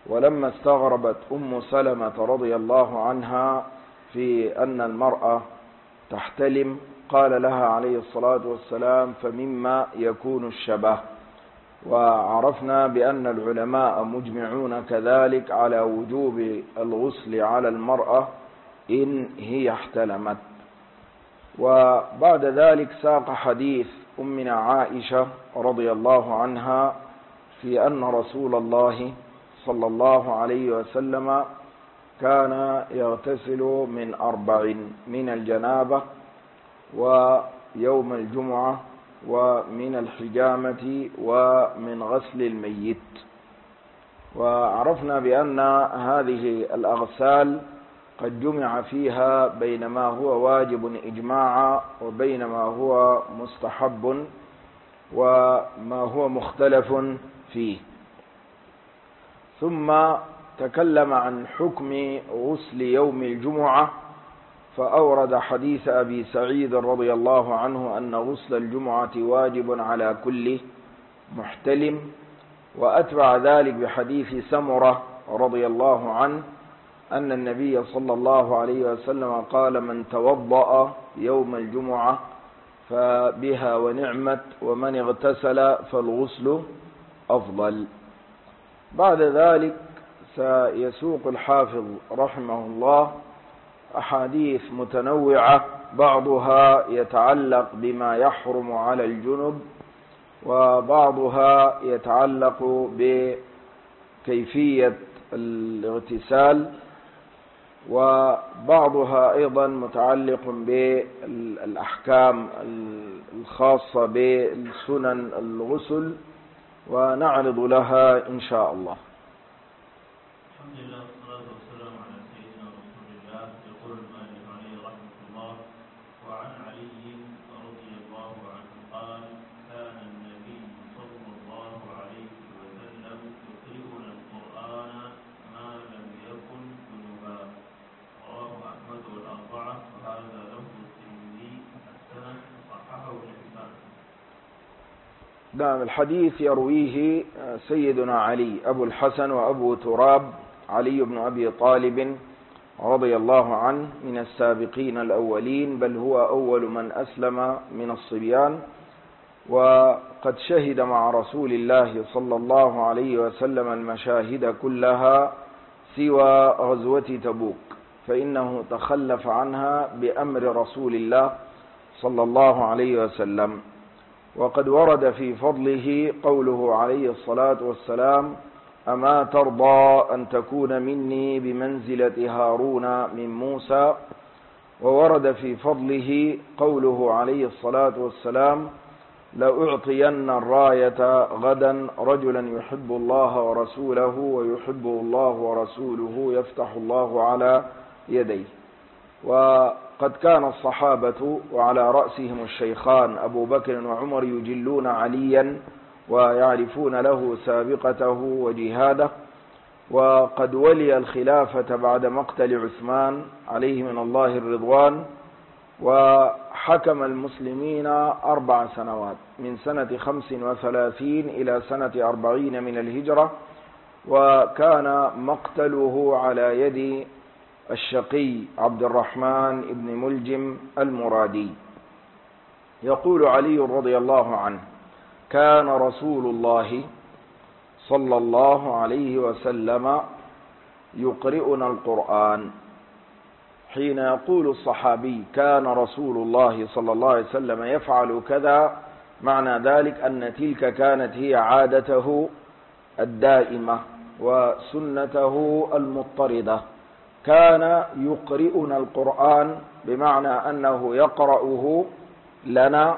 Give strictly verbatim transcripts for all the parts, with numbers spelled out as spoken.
ولما استغربت أم سلمة رضي الله عنها في أن المرأة تحتلم قال لها عليه الصلاة والسلام: فمما يكون الشبه. وعرفنا بأن العلماء مجمعون كذلك على وجوب الغسل على المرأة إن هي احتلمت. وبعد ذلك ساق حديث أمنا عائشة رضي الله عنها في أن رسول الله صلى الله عليه وسلم كان يغتسل من أربع: من الجنابة، ويوم الجمعة، ومن الحجامة، ومن غسل الميت. وعرفنا بأن هذه الأغسال قد جمع فيها بين ما هو واجب إجماعا وبين ما هو مستحب وما هو مختلف فيه. ثم تكلم عن حكم غسل يوم الجمعة، فأورد حديث أبي سعيد رضي الله عنه أن غسل الجمعة واجب على كل محتلم، وأتبع ذلك بحديث سمرة رضي الله عنه أن النبي صلى الله عليه وسلم قال: من توضأ يوم الجمعة فبها ونعمت، ومن اغتسل فالغسل أفضل. بعد ذلك سيسوق الحافظ رحمه الله أحاديث متنوعة، بعضها يتعلق بما يحرم على الجنب، وبعضها يتعلق بكيفية الاغتسال، وبعضها أيضا متعلق بالأحكام الخاصة بالسنن الغسل، ونعرض لها إن شاء الله. الحمد لله والصلاة والسلام على سيدنا رسول الله. يقول المؤلف عليه رحمة الله: وعن علي رضي الله عنه قال: كان النبي صلى الله عليه وسلم يقرئنا القرآن ما لم يكن جنبا. رواه أحمد والأربعة، وهذا لفظ الترمذي حسنه وصححه الحسن. نعم، الحديث يرويه سيدنا علي أبو الحسن وأبو تراب، علي بن أبي طالب رضي الله عنه، من السابقين الأولين، بل هو أول من أسلم من الصبيان، وقد شهد مع رسول الله صلى الله عليه وسلم المشاهد كلها سوى غزوة تبوك، فإنه تخلف عنها بأمر رسول الله صلى الله عليه وسلم. وقد ورد في فضله قوله عليه الصلاة والسلام: أما ترضى أن تكون مني بمنزلة هارون من موسى. وورد في فضله قوله عليه الصلاة والسلام: لأعطين الراية غدا رجلا يحب الله ورسوله ويحبه الله ورسوله يفتح الله على يديه. وقد كان الصحابة وعلى رأسهم الشيخان أبو بكر وعمر يجلون عليا ويعرفون له سابقته وجهاده، وقد ولي الخلافة بعد مقتل عثمان عليه من الله الرضوان، وحكم المسلمين أربع سنوات، من سنة خمس وثلاثين إلى سنة أربعين من الهجرة، وكان مقتله على يد الشقي عبد الرحمن بن ملجم المرادي. يقول علي رضي الله عنه: كان رسول الله صلى الله عليه وسلم يقرئنا القرآن. حين يقول الصحابي كان رسول الله صلى الله عليه وسلم يفعل كذا، معنى ذلك أن تلك كانت هي عادته الدائمة وسنته المضطردة. كان يقرئنا القرآن بمعنى أنه يقرأه لنا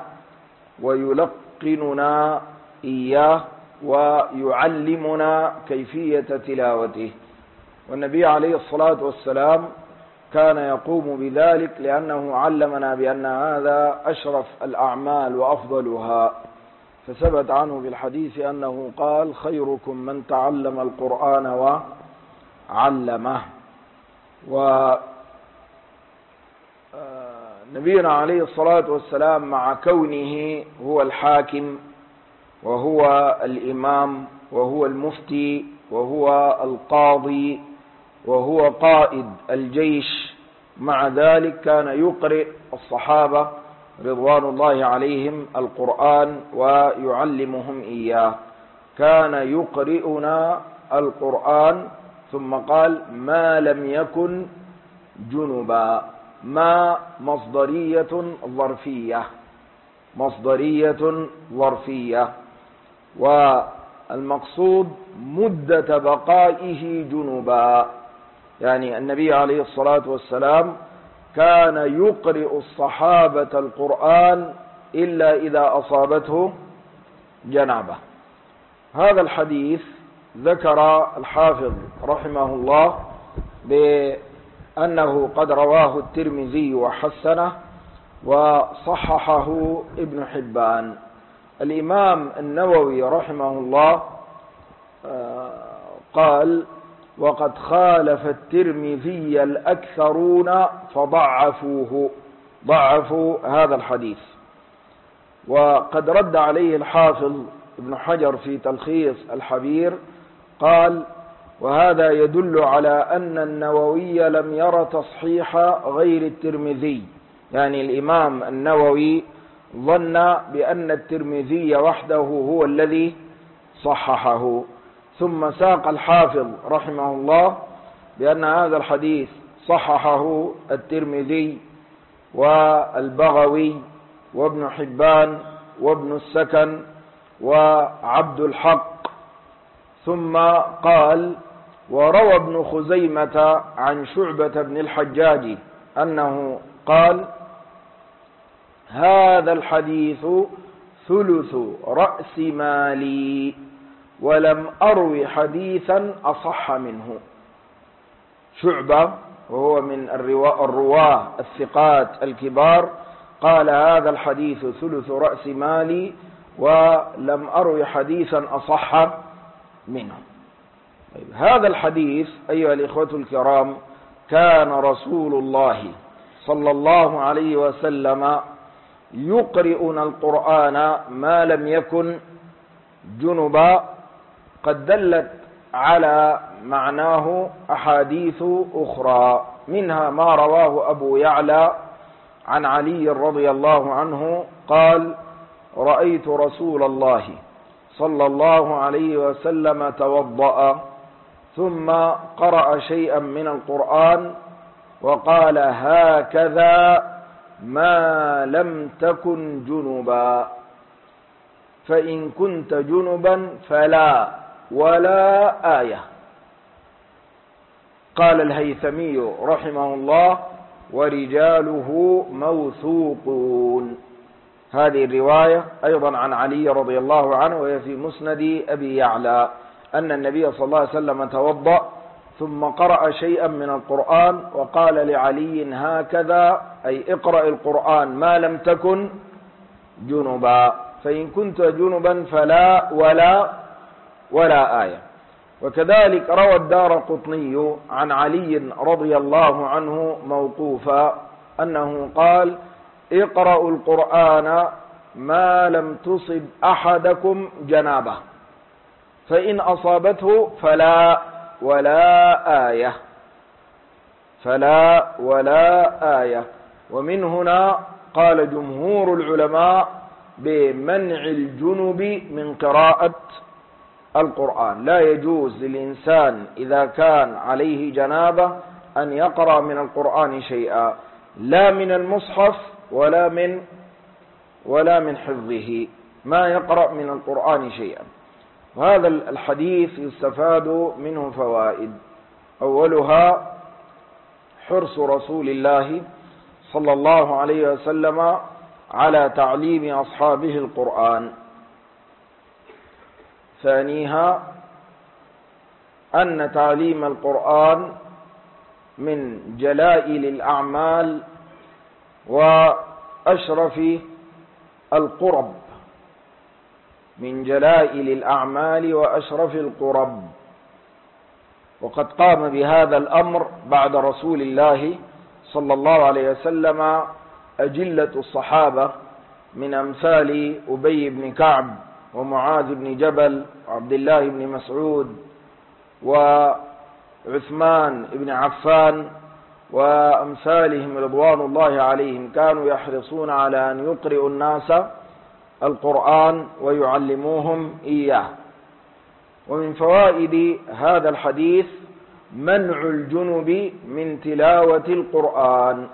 ويلقننا إياه ويعلمنا كيفية تلاوته. والنبي عليه الصلاة والسلام كان يقوم بذلك لأنه علمنا بأن هذا أشرف الأعمال وأفضلها، فثبت عنه بالحديث أنه قال: خيركم من تعلم القرآن وعلمه. ونبينا عليه الصلاة والسلام مع كونه هو الحاكم وهو الإمام وهو المفتي وهو القاضي وهو قائد الجيش، مع ذلك كان يقرئ الصحابة رضوان الله عليهم القرآن ويعلمهم إياه. كان يقرئنا القرآن، ثم قال ما لم يكن جنبا. ما مصدرية ظرفية، مصدرية ظرفية، والمقصود مدة بقائه جنبا. يعني النبي عليه الصلاة والسلام كان يقرئ الصحابة القرآن إلا إذا أصابته جنابة. هذا الحديث ذكر الحافظ رحمه الله بأنه قد رواه الترمذي وحسنه وصححه ابن حبان. الإمام النووي رحمه الله قال وقد خالف الترمذي الأكثرون فضعفوه، ضعفوا هذا الحديث. وقد رد عليه الحافظ ابن حجر في تلخيص الحبير قال وهذا يدل على أن النووي لم ير تصحيح غير الترمذي، يعني الإمام النووي ظن بأن الترمذي وحده هو الذي صححه. ثم ساق الحافظ رحمه الله بأن هذا الحديث صححه الترمذي والبغوي وابن حبان وابن السكن وعبد الحق. ثم قال وروى ابن خزيمة عن شعبة بن الحجاج أنه قال هذا الحديث ثلث رأس مالي ولم أروي حديثا أصح منه. شعبة وهو من الرواه الثقات الكبار قال هذا الحديث ثلث رأس مالي ولم أروي حديثا أصح منه. هذا الحديث أيها الإخوة الكرام كان رسول الله صلى الله عليه وسلم يقرئنا القرآن ما لم يكن جنبا. قد دلت على معناه أحاديث أخرى، منها ما رواه أبو يعلى عن علي رضي الله عنه قال رأيت رسول الله صلى الله عليه وسلم توضأ ثم قرأ شيئا من القرآن وقال هكذا ما لم تكن جنبا، فإن كنت جنبا فلا ولا آية. قال الهيثمي رحمه الله ورجاله موثوقون. هذه الرواية أيضا عن علي رضي الله عنه وهي في مسند أبي يعلى أن النبي صلى الله عليه وسلم توضأ ثم قرأ شيئا من القرآن وقال لعلي هكذا أي اقرأ القرآن ما لم تكن جنبا، فإن كنت جنبا فلا ولا ولا آية. وكذلك روى الدارقطني عن علي رضي الله عنه موقوفا أنه قال اقرأوا القرآن ما لم تصب أحدكم جنابه، فإن أصابته فلا ولا آية، فلا ولا آية. ومن هنا قال جمهور العلماء بمنع الجنب من قراءة القرآن. لا يجوز للإنسان إذا كان عليه جنابة أن يقرأ من القرآن شيئا، لا من المصحف ولا من ولا من حفظه، ما يقرأ من القرآن شيئا. وهذا الحديث يستفاد منه فوائد، أولها حرص رسول الله صلى الله عليه وسلم على تعليم أصحابه القرآن. ثانيها أن تعليم القرآن من جلائل الأعمال وأشرف القرب، من جلائل الأعمال وأشرف القرب. وقد قام بهذا الأمر بعد رسول الله صلى الله عليه وسلم أجلة الصحابة من أمثال أبي بن كعب ومعاذ بن جبل وعبد الله بن مسعود وعثمان بن عفان وأمثالهم رضوان الله عليهم كانوا يحرصون على أن يقرئوا الناس القرآن ويعلموهم إياه. ومن فوائد هذا الحديث منع الجنب من تلاوة القرآن.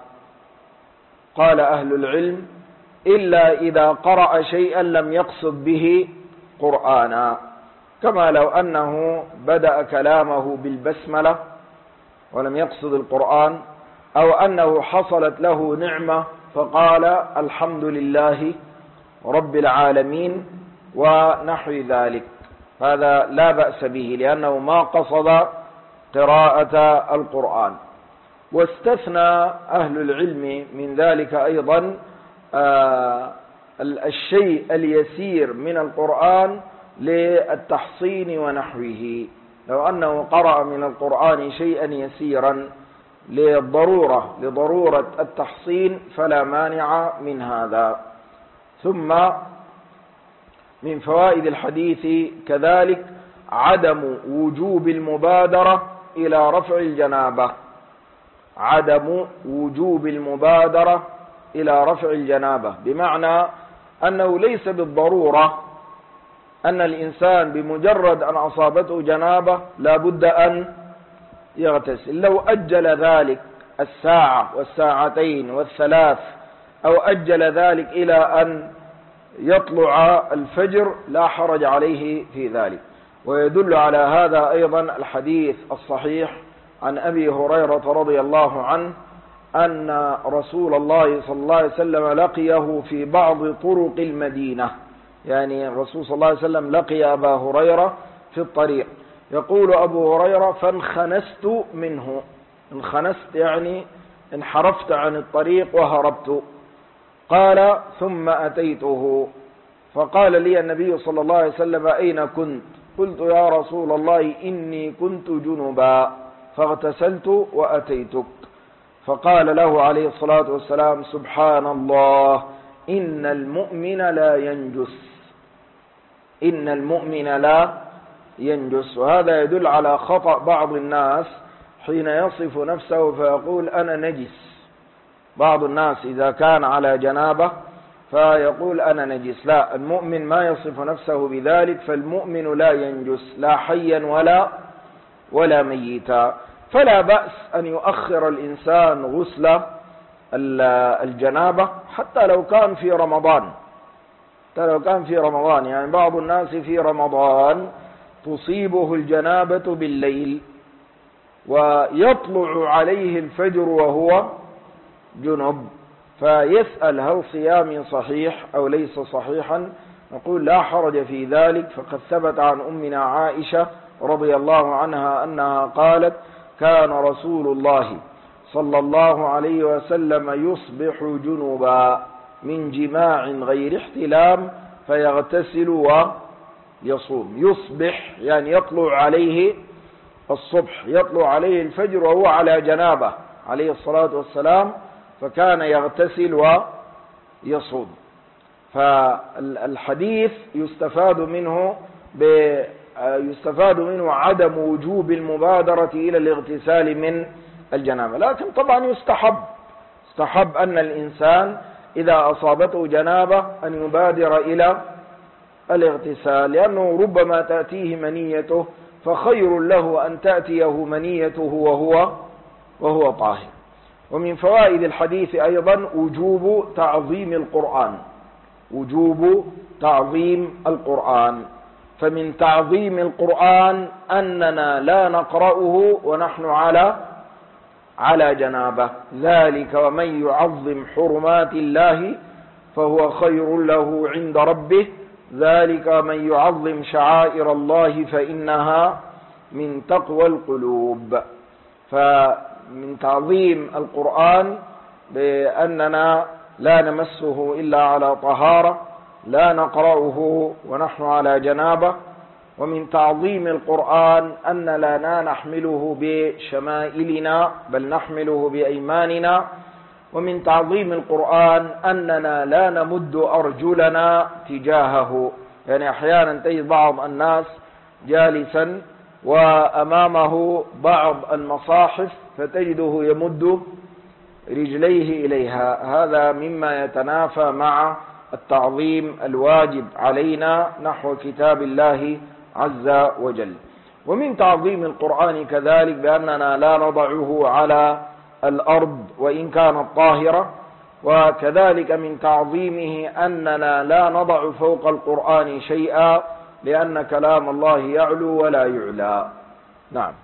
قال أهل العلم: إلا إذا قرأ شيئا لم يقصد به قرآنا، كما لو أنه بدأ كلامه بالبسملة ولم يقصد القرآن، أو أنه حصلت له نعمة فقال الحمد لله رب العالمين ونحو ذلك، هذا لا بأس به لأنه ما قصد قراءة القرآن. واستثنى أهل العلم من ذلك أيضا آه الشيء اليسير من القرآن للتحصين ونحوه، لو أنه قرأ من القرآن شيئا يسيرا للضرورة لضرورة التحصين فلا مانع من هذا. ثم من فوائد الحديث كذلك عدم وجوب المبادرة إلى رفع الجنابة، عدم وجوب المبادرة إلى رفع الجنابة، بمعنى أنه ليس بالضرورة أن الإنسان بمجرد أن أصابته جنابة لا بد أن يغتسل. لو أجل ذلك الساعة والساعتين والثلاث أو أجل ذلك إلى أن يطلع الفجر لا حرج عليه في ذلك. ويدل على هذا أيضا الحديث الصحيح عن أبي هريرة رضي الله عنه أن رسول الله صلى الله عليه وسلم لقيه في بعض طرق المدينة، يعني الرسول صلى الله عليه وسلم لقي أبا هريرة في الطريق، يقول أبو هريرة: فانخنست منه، انخنست يعني انحرفت عن الطريق وهربت. قال: ثم أتيته فقال لي النبي صلى الله عليه وسلم: أين كنت؟ قلت: يا رسول الله إني كنت جنبا فاغتسلت وأتيتك. فقال له عليه الصلاة والسلام: سبحان الله، إن المؤمن لا ينجس، إن المؤمن لا ينجس. وهذا يدل على خطأ بعض الناس حين يصف نفسه فيقول أنا نجس. بعض الناس إذا كان على جنابة فيقول أنا نجس، لا، المؤمن ما يصف نفسه بذلك، فالمؤمن لا ينجس لا حيا ولا ولا ميتا. فلا بأس أن يؤخر الإنسان غسل الجنابة حتى لو كان في رمضان، حتى لو كان في رمضان. يعني بعض الناس في رمضان تصيبه الجنابة بالليل ويطلع عليه الفجر وهو جنب، فيسأل هل صيامي صحيح أو ليس صحيحا؟ نقول لا حرج في ذلك، فقد ثبت عن أمنا عائشة رضي الله عنها أنها قالت: كان رسول الله صلى الله عليه وسلم يصبح جنبا من جماع غير احتلام فيغتسل ويصوم. يصبح يعني يطلع عليه الصبح، يطلع عليه الفجر وهو على جنابه عليه الصلاة والسلام، فكان يغتسل ويصوم. فالحديث يستفاد منه ب يستفاد منه عدم وجوب المبادرة إلى الاغتسال من الجنابة، لكن طبعا يستحب يستحب أن الإنسان إذا أصابته جنابة أن يبادر إلى الاغتسال، لأنه ربما تأتيه منيته، فخير له أن تأتيه منيته وهو وهو طاهر. ومن فوائد الحديث أيضا وجوب تعظيم القرآن، وجوب تعظيم القرآن. فمن تعظيم القرآن أننا لا نقرأه ونحن على على جنابة، ذلك ومن يعظم حرمات الله فهو خير له عند ربه، ذلك ومن يعظم شعائر الله فإنها من تقوى القلوب. فمن تعظيم القرآن بأننا لا نمسه إلا على طهارة، لا نقرأه ونحن على جنابة. ومن تعظيم القرآن أن لا نحمله بشمائلنا بل نحمله بأيماننا. ومن تعظيم القرآن أننا لا نمد أرجلنا تجاهه، يعني أحيانا تجد بعض الناس جالسا وأمامه بعض المصاحف فتجده يمد رجليه إليها. هذا مما يتنافى مع التعظيم الواجب علينا نحو كتاب الله عز وجل. ومن تعظيم القرآن كذلك بأننا لا نضعه على الأرض وإن كانت طاهرة، وكذلك من تعظيمه أننا لا نضع فوق القرآن شيئا، لأن كلام الله يعلو ولا يعلى. نعم.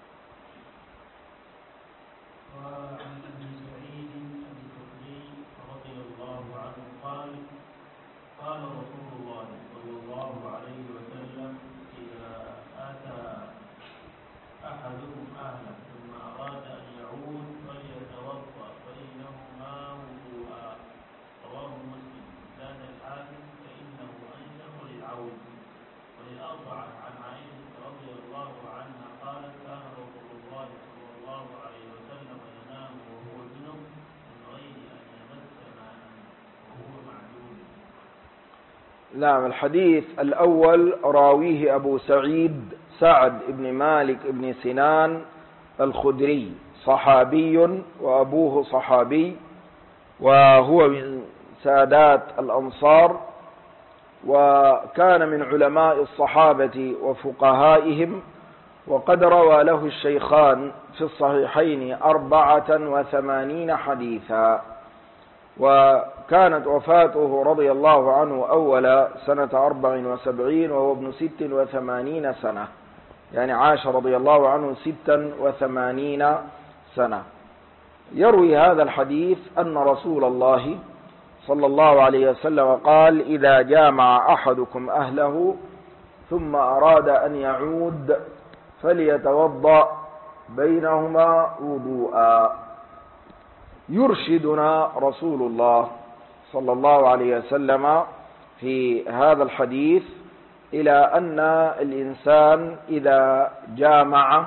نعم. الحديث الأول راويه أبو سعيد سعد بن مالك بن سنان الخدري، صحابي وأبوه صحابي، وهو من سادات الأنصار، وكان من علماء الصحابة وفقهائهم، وقد روى له الشيخان في الصحيحين أربعة وثمانين حديثا. وكانت وفاته رضي الله عنه أول سنة أربع وسبعين وهو ابن ست وثمانين سنة، يعني عاش رضي الله عنه ستا وثمانين سنة. يروي هذا الحديث أن رسول الله صلى الله عليه وسلم قال: إذا جامع أحدكم أهله ثم أراد أن يعود فليتوضأ بينهما وضوءا. يرشدنا رسول الله صلى الله عليه وسلم في هذا الحديث إلى أن الإنسان إذا جامع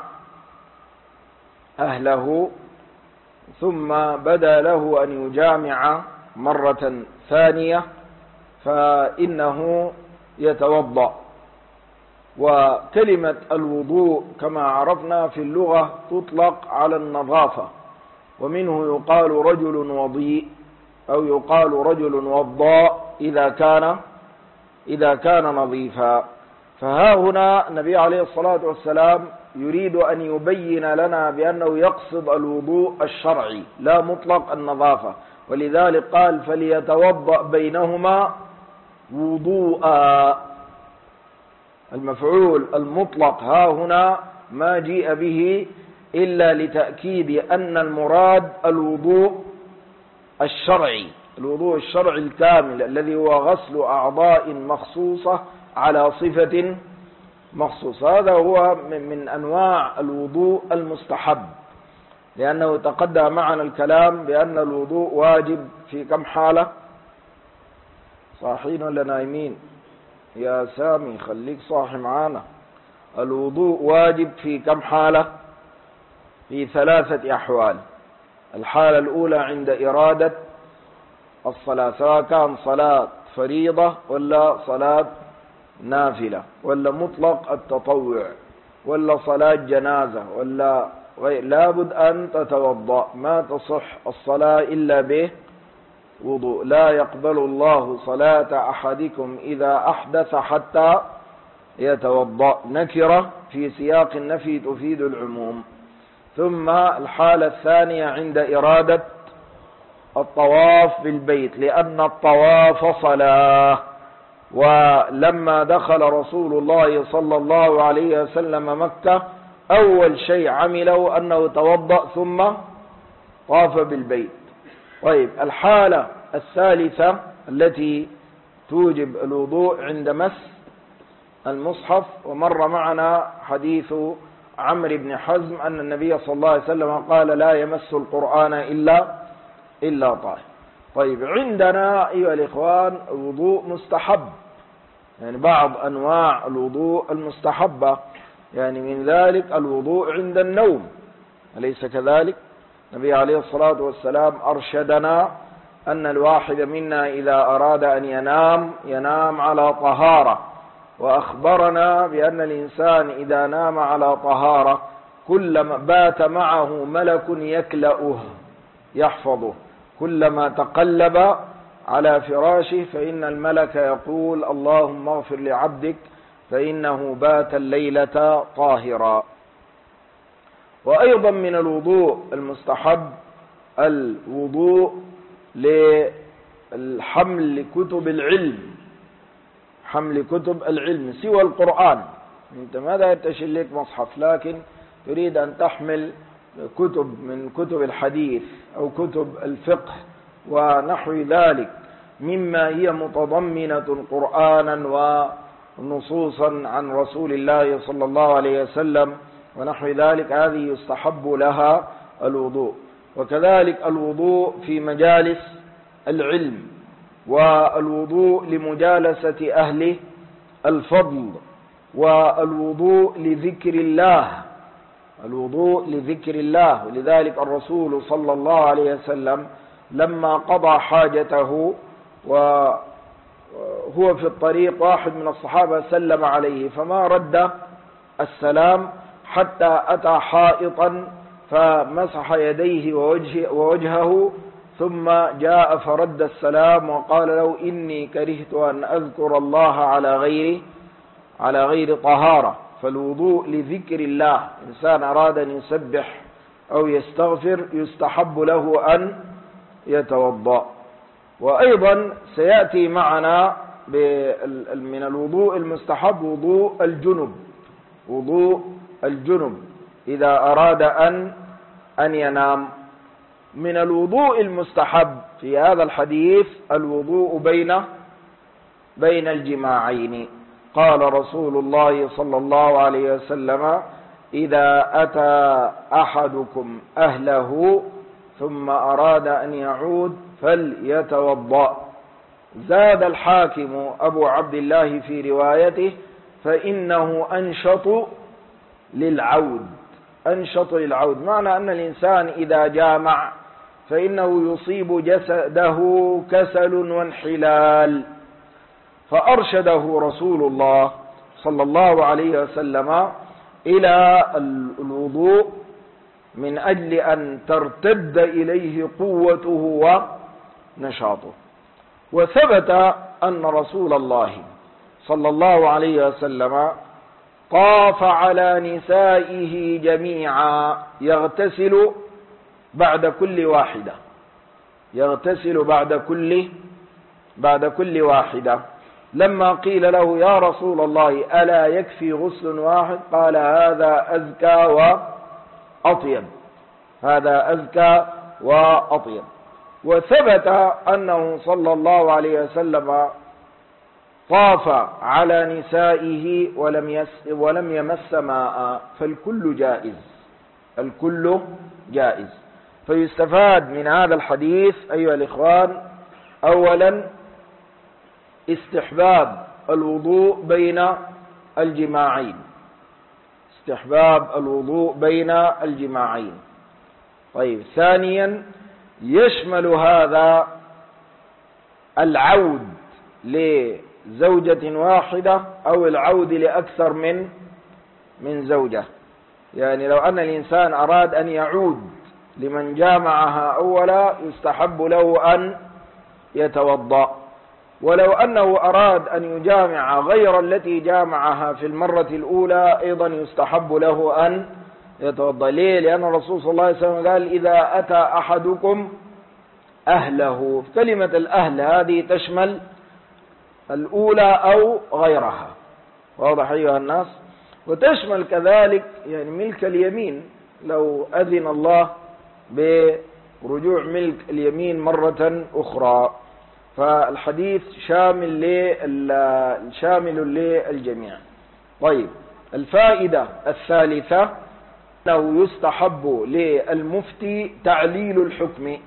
أهله ثم بدا له أن يجامع مرة ثانية فإنه يتوضأ. وكلمة الوضوء كما عرفنا في اللغة تطلق على النظافة، ومنه يقال رجل وضيء أو يقال رجل وضاء إذا كان إذا كان نظيفا. فها هنا النبي عليه الصلاة والسلام يريد أن يبين لنا بأنه يقصد الوضوء الشرعي لا مطلق النظافة، ولذلك قال: فليتوضأ بينهما وضوءا. المفعول المطلق ها هنا ما جيء به إلا لتأكيد أن المراد الوضوء الشرعي، الوضوء الشرعي الكامل الذي هو غسل أعضاء مخصوصة على صفة مخصوصة. هذا هو من أنواع الوضوء المستحب، لأنه تقدم معنا الكلام بأن الوضوء واجب في كم حالة؟ صاحين ولا نايمين؟ يا سامي خليك صاحي معانا. الوضوء واجب في كم حالة؟ في ثلاثة أحوال. الحالة الأولى عند إرادة الصلاة، سواء كان صلاة فريضة ولا صلاة نافلة ولا مطلق التطوع ولا صلاة جنازة ولا غير، لابد أن تتوضأ. ما تصح الصلاة إلا به وضوء. لا يقبل الله صلاة أحدكم إذا أحدث حتى يتوضأ. نكرة في سياق النفي تفيد العموم. ثم الحالة الثانية عند إرادة الطواف بالبيت، لأن الطواف صلاة. ولما دخل رسول الله صلى الله عليه وسلم مكة أول شيء عمله أنه توضأ ثم طاف بالبيت. طيب، الحالة الثالثة التي توجب الوضوء عند مس المصحف، ومر معنا حديث عمرو بن حزم أن النبي صلى الله عليه وسلم قال: لا يمس القرآن إلا إلا طاهر. طيب، عندنا أيها الإخوان الوضوء مستحب، يعني بعض أنواع الوضوء المستحبة، يعني من ذلك الوضوء عند النوم، أليس كذلك؟ النبي عليه الصلاة والسلام أرشدنا أن الواحد منا إذا أراد أن ينام ينام على طهارة، وأخبرنا بأن الإنسان إذا نام على طهارة كلما بات معه ملك يكلأه يحفظه، كلما تقلب على فراشه فإن الملك يقول اللهم اغفر لعبدك فإنه بات الليلة طاهرا. وأيضا من الوضوء المستحب الوضوء للحمل كتب العلم، حمل كتب العلم سوى القرآن. أنت ماذا يتشل لك مصحف لكن تريد أن تحمل كتب من كتب الحديث أو كتب الفقه ونحو ذلك مما هي متضمنة قرآنا ونصوصا عن رسول الله صلى الله عليه وسلم ونحو ذلك، هذه يستحب لها الوضوء. وكذلك الوضوء في مجالس العلم، والوضوء لمجالسة أهل الفضل، والوضوء لذكر الله، الوضوء لذكر الله. ولذلك الرسول صلى الله عليه وسلم لما قضى حاجته وهو في الطريق واحد من الصحابة سلم عليه فما رد السلام حتى أتى حائطا فمسح يديه ووجه ووجهه ثم جاء فرد السلام وقال له إني كرهت أن أذكر الله على غير على غير طهارة. فالوضوء لذكر الله، إنسان أراد أن يسبح أو يستغفر يستحب له أن يتوضأ. وأيضا سيأتي معنا من الوضوء المستحب وضوء الجنب، وضوء الجنب إذا أراد أن أن ينام. من الوضوء المستحب في هذا الحديث الوضوء بين بين الجماعين. قال رسول الله صلى الله عليه وسلم إذا أتى أحدكم أهله ثم أراد أن يعود فليتوضأ. زاد الحاكم أبو عبد الله في روايته فإنه أنشط للعود، أنشط للعود، معنى أن الإنسان إذا جامع فإنه يصيب جسده كسل وانحلال. فأرشده رسول الله صلى الله عليه وسلم إلى الوضوء من أجل أن ترتد إليه قوته ونشاطه. وثبت أن رسول الله صلى الله عليه وسلم طاف على نسائه جميعا يغتسل بعد كل واحدة، يغتسل بعد كل بعد كل واحدة. لما قيل له يا رسول الله ألا يكفي غسل واحد؟ قال هذا أزكى وأطيب، هذا أزكى وأطيب. وثبت أنه صلى الله عليه وسلم طاف على نسائه ولم يس ولم يمس ماء، فالكل جائز، الكل جائز. فيستفاد من هذا الحديث أيها الإخوان أولا استحباب الوضوء بين الجماعين، استحباب الوضوء بين الجماعين. طيب، ثانيا يشمل هذا العود لزوجة واحدة أو العود لأكثر من من زوجة. يعني لو أن الإنسان أراد أن يعود لمن جامعها أولا يستحب له أن يتوضأ، ولو أنه أراد أن يجامع غير التي جامعها في المرة الأولى أيضا يستحب له أن يتوضأ. ليه؟ لأن الرسول صلى الله عليه وسلم قال إذا أتى أحدكم أهله. كلمة الأهل هذه تشمل الأولى أو غيرها، واضح أيها الناس؟ وتشمل كذلك يعني ملك اليمين، لو أذن الله برجوع ملك اليمين مرة أخرى. فالحديث شامل لل شامل للجميع. طيب، الفائدة الثالثة أنه يستحب للمفتي تعليل الحكم،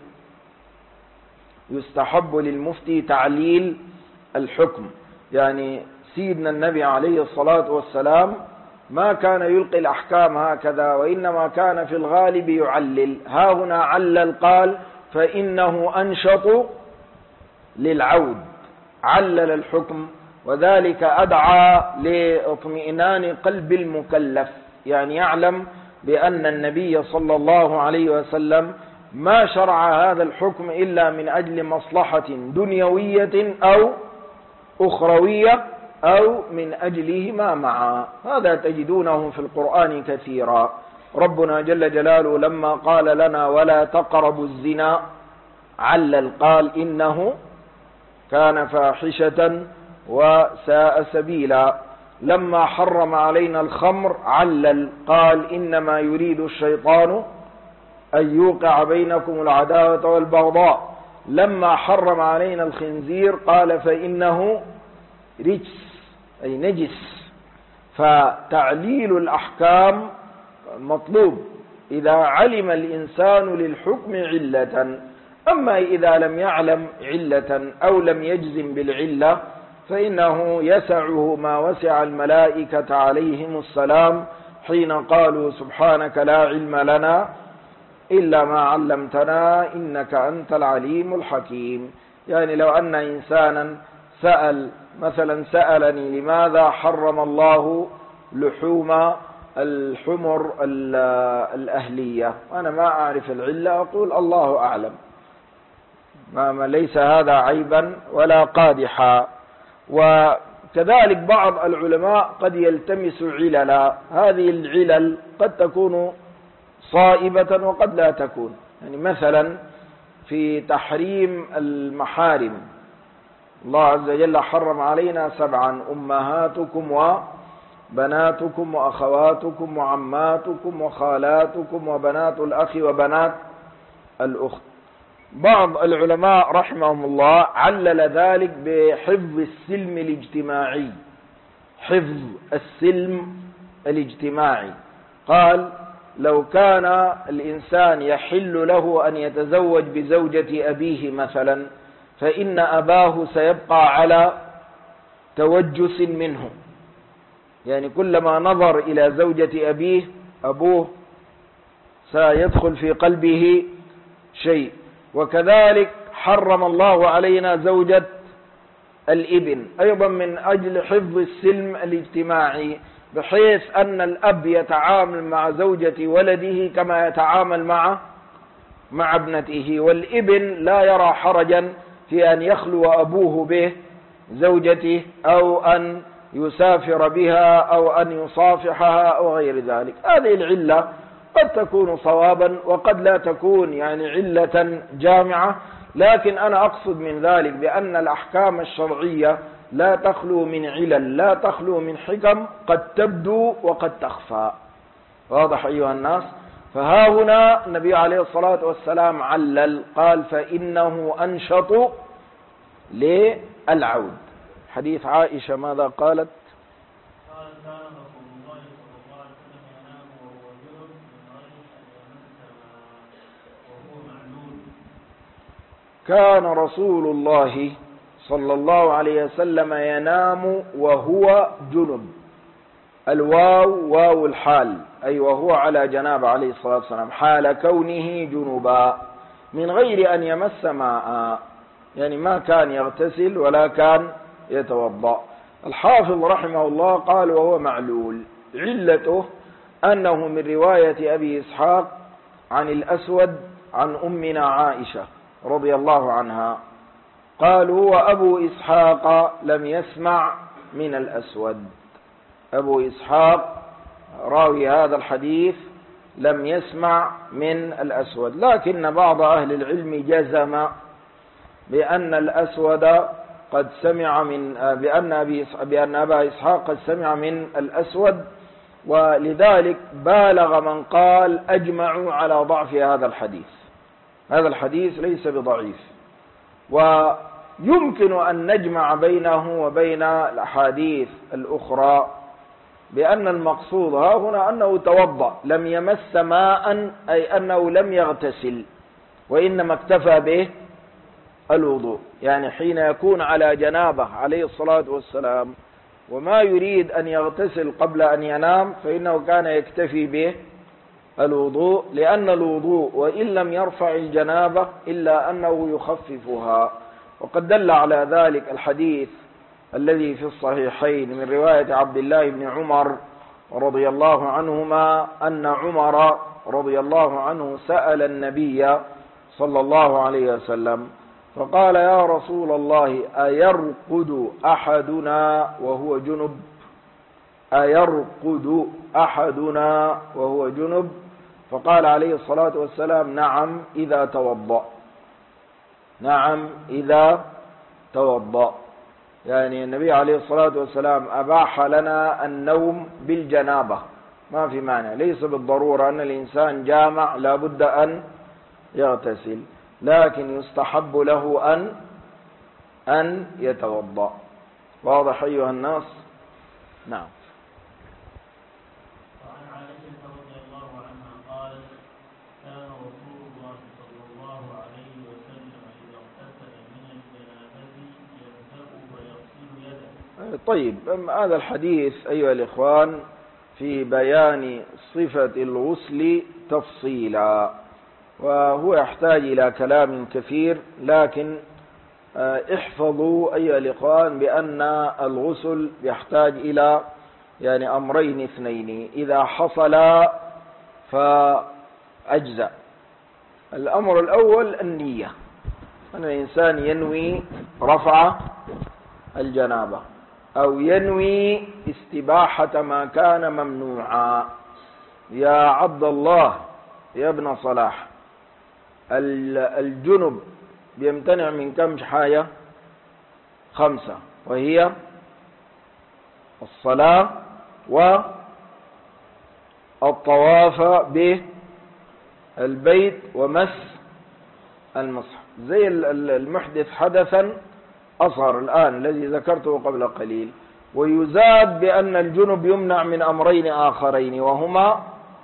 يستحب للمفتي تعليل الحكم. يعني سيدنا النبي عليه الصلاة والسلام ما كان يلقي الأحكام هكذا، وإنما كان في الغالب يعلل. ها هنا علل، قال فإنه أنشط للعود، علل الحكم وذلك أدعى لاطمئنان قلب المكلف، يعني يعلم بأن النبي صلى الله عليه وسلم ما شرع هذا الحكم إلا من أجل مصلحة دنيوية أو أخروية أو من أجلهما معا. هذا تجدونه في القرآن كثيرا. ربنا جل جلاله لما قال لنا ولا تقربوا الزنا علل قال إنه كان فاحشة وساء سبيلا. لما حرم علينا الخمر علل قال إنما يريد الشيطان أن يوقع بينكم العداوة والبغضاء. لما حرم علينا الخنزير قال فإنه رجس أي نجس. فتعليل الأحكام مطلوب إذا علم الإنسان للحكم علة. أما إذا لم يعلم علة أو لم يجزم بالعلة فإنه يسعه ما وسع الملائكة عليهم السلام حين قالوا سبحانك لا علم لنا إلا ما علمتنا إنك أنت العليم الحكيم. يعني لو أن إنسانا سأل مثلا سألني لماذا حرم الله لحوم الحمر الأهلية وأنا ما أعرف العلة أقول الله أعلم، ما ليس هذا عيبا ولا قادحا. وكذلك بعض العلماء قد يلتمس عللا، هذه العلل قد تكون صائبة وقد لا تكون. يعني مثلا في تحريم المحارم الله عز وجل حرم علينا سبعا: أمهاتكم وبناتكم وأخواتكم وعماتكم وخالاتكم وبنات الأخ وبنات الأخت. بعض العلماء رحمهم الله علل ذلك بحفظ السلم الاجتماعي، حفظ السلم الاجتماعي. قال لو كان الإنسان يحل له أن يتزوج بزوجة أبيه مثلا فإن أباه سيبقى على توجس منه، يعني كلما نظر إلى زوجة أبيه أبوه سيدخل في قلبه شيء. وكذلك حرم الله علينا زوجة الابن أيضا من أجل حفظ السلم الاجتماعي، بحيث أن الأب يتعامل مع زوجة ولده كما يتعامل مع مع ابنته، والابن لا يرى حرجا في أن يخلو أبوه به زوجته أو أن يسافر بها أو أن يصافحها أو غير ذلك. هذه العلة قد تكون صوابا وقد لا تكون يعني علة جامعة، لكن أنا أقصد من ذلك بأن الأحكام الشرعية لا تخلو من علل، لا تخلو من حكم قد تبدو وقد تخفى. واضح أيها الناس؟ فها هنا النبي عليه الصلاة والسلام علل قال فإنه أنشط للعود. حديث عائشة ماذا قالت؟ كان رسول الله صلى الله عليه وسلم ينام وهو جنب. الواو واو الحال، أي وهو على جناب عليه الصلاة والسلام حال كونه جنبا من غير أن يمس ماء، يعني ما كان يغتسل ولا كان يتوضأ. الحافظ رحمه الله قال وهو معلول، علته أنه من رواية أبي إسحاق عن الأسود عن أمنا عائشة رضي الله عنها قال هو أبو إسحاق لم يسمع من الأسود. أبو إسحاق راوي هذا الحديث لم يسمع من الأسود، لكن بعض أهل العلم جزم بأن الأسود قد سمع من بأن أبي بأن أبا إسحاق قد سمع من الأسود، ولذلك بالغ من قال أجمعوا على ضعف هذا الحديث. هذا الحديث ليس بضعيف، ويمكن أن نجمع بينه وبين الأحاديث الأخرى بأن المقصود ها هنا أنه توضأ لم يمس ماء، أي أنه لم يغتسل وإنما اكتفى به الوضوء. يعني حين يكون على جنابه عليه الصلاة والسلام وما يريد أن يغتسل قبل أن ينام فإنه كان يكتفي به الوضوء، لأن الوضوء وإن لم يرفع الجنابة إلا أنه يخففها. وقد دل على ذلك الحديث الذي في الصحيحين من رواية عبد الله بن عمر رضي الله عنهما أن عمر رضي الله عنه سأل النبي صلى الله عليه وسلم فقال: يا رسول الله، أيرقد أحدنا وهو جنب؟ أيرقد أحدنا وهو جنب؟ فقال عليه الصلاة والسلام: نعم إذا توضأ. نعم إذا توضأ. يعني النبي عليه الصلاة والسلام أباح لنا النوم بالجنابة، ما في معنى، ليس بالضرورة أن الإنسان جامع لا بد أن يغتسل، لكن يستحب له أن أن يتوضأ. واضح أيها الناس؟ نعم. وعن عائشة رضي الله عنها قالت: كان رسول الله صلى الله عليه وسلم إذا اغتسل من الجنابة يبدأ ويغسل يده. طيب، هذا الحديث أيها الإخوان في بيان صفة الغسل تفصيلا، وهو يحتاج إلى كلام كثير، لكن احفظوا أيها الإخوان بأن الغسل يحتاج إلى يعني أمرين اثنين إذا حصل فأجزأ. الأمر الأول النية، أن الإنسان ينوي رفع الجنابة أو ينوي استباحة ما كان ممنوعا. يا عبد الله يا ابن صلاح، الجنب بيمتنع من كم حاجة؟ خمسة، وهي الصلاة والطواف بالبيت ومس المصحف. زي المحدث حدثا أصغر الآن الذي ذكرته قبل قليل. ويزاد بأن الجنب يمنع من أمرين آخرين، وهما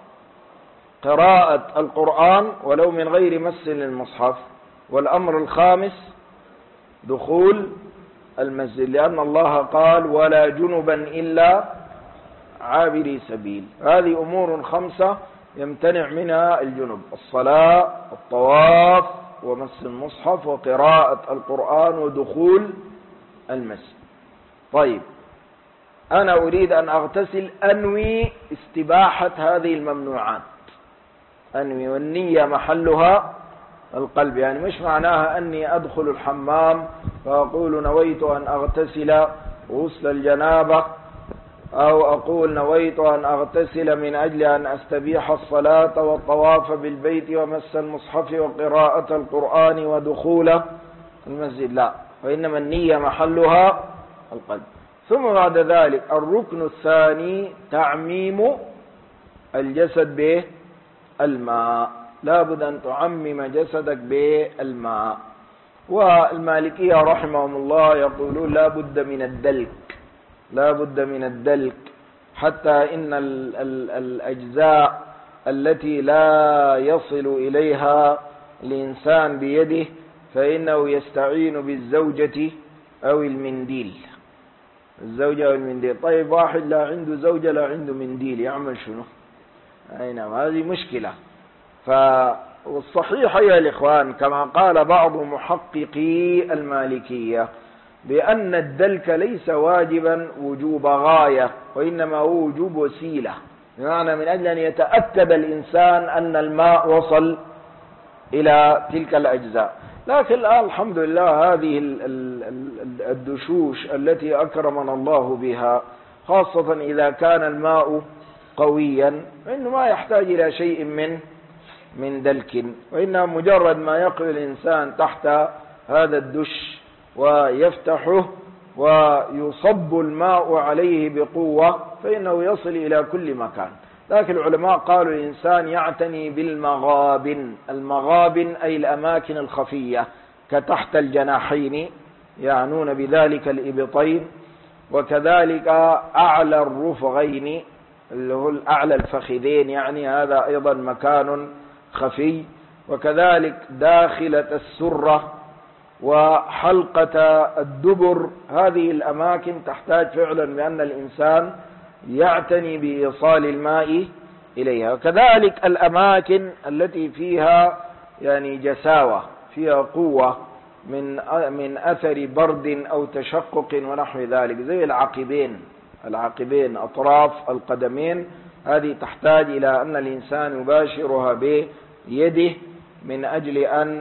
قراءة القرآن ولو من غير مس للمصحف، والأمر الخامس دخول المسجد، لأن الله قال: ولا جنبا إلا عابري سبيل. هذه أمور خمسة يمتنع منها الجنب: الصلاة، الطواف، ومس المصحف، وقراءة القرآن، ودخول المسجد. طيب، أنا أريد أن أغتسل، أنوي استباحة هذه الممنوعات، أنوي، والنية محلها القلب. يعني مش معناها أني أدخل الحمام فأقول نويت أن أغتسل غسل الجنابة، أو أقول نويت أن أغتسل من أجل أن أستبيح الصلاة والطواف بالبيت ومس المصحف وقراءة القرآن ودخول المسجد، لا، وإنما النية محلها القلب. ثم بعد ذلك الركن الثاني تعميم الجسد بالماء، لا بد أن تعمم جسدك بالماء. والمالكية رحمهم الله يقولون لا بد من الدلك، لا بد من الدلك، حتى إن ال ال الأجزاء التي لا يصل إليها الإنسان بيده فإنه يستعين بالزوجة أو المنديل. الزوجة أو المنديل. طيب، واحد لا عنده زوجة لا عنده منديل، يعمل شنو؟ أي نعم، هذه مشكلة. فالصحيح يا الإخوان كما قال بعض محققي المالكية بأن الدلك ليس واجبا وجوب غاية، وإنما هو وجوب وسيلة، بمعنى من أجل أن يتأكد الإنسان أن الماء وصل إلى تلك الأجزاء. لكن الآن الحمد لله هذه الدشوش التي أكرمنا الله بها، خاصة إذا كان الماء قويا، فإنه ما يحتاج إلى شيء من من دلك، وإنما مجرد ما يقع الإنسان تحت هذا الدش ويفتحه ويصب الماء عليه بقوة فإنه يصل إلى كل مكان. لكن العلماء قالوا الإنسان يعتني بالمغابن. المغابن أي الأماكن الخفية كتحت الجناحين، يعنون بذلك الإبطين، وكذلك أعلى الرفغين اللي هو أعلى الفخذين، يعني هذا أيضا مكان خفي، وكذلك داخلة السرة وحلقة الدبر. هذه الأماكن تحتاج فعلا بأن الإنسان يعتني بإيصال الماء إليها. وكذلك الأماكن التي فيها يعني جساوة، فيها قوة، من من أثر برد أو تشقق ونحو ذلك، زي العقبين العقبين أطراف القدمين، هذه تحتاج إلى أن الإنسان يباشرها بيده من أجل أن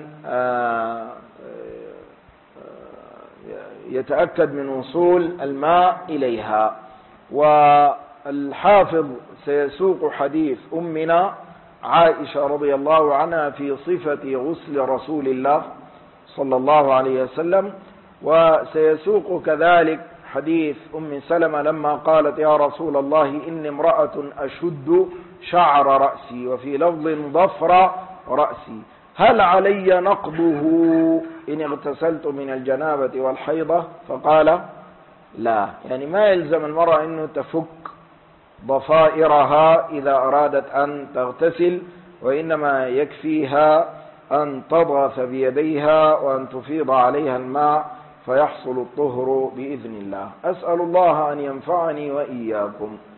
يتأكد من وصول الماء إليها. والحافظ سيسوق حديث أمنا عائشة رضي الله عنها في صفة غسل رسول الله صلى الله عليه وسلم، وسيسوق كذلك حديث أم سلمة لما قالت يا رسول الله إني امرأة أشد شعر رأسي، وفي لفظ ضفر رأسي، هل علي نقضه إن اغتسلت من الجنابة والحيضة؟ فقال لا، يعني ما يلزم المرأة أنه تفك ضفائرها إذا أرادت أن تغتسل، وإنما يكفيها أن تضغط بيديها وأن تفيض عليها الماء فيحصل الطهر بإذن الله. أسأل الله أن ينفعني وإياكم.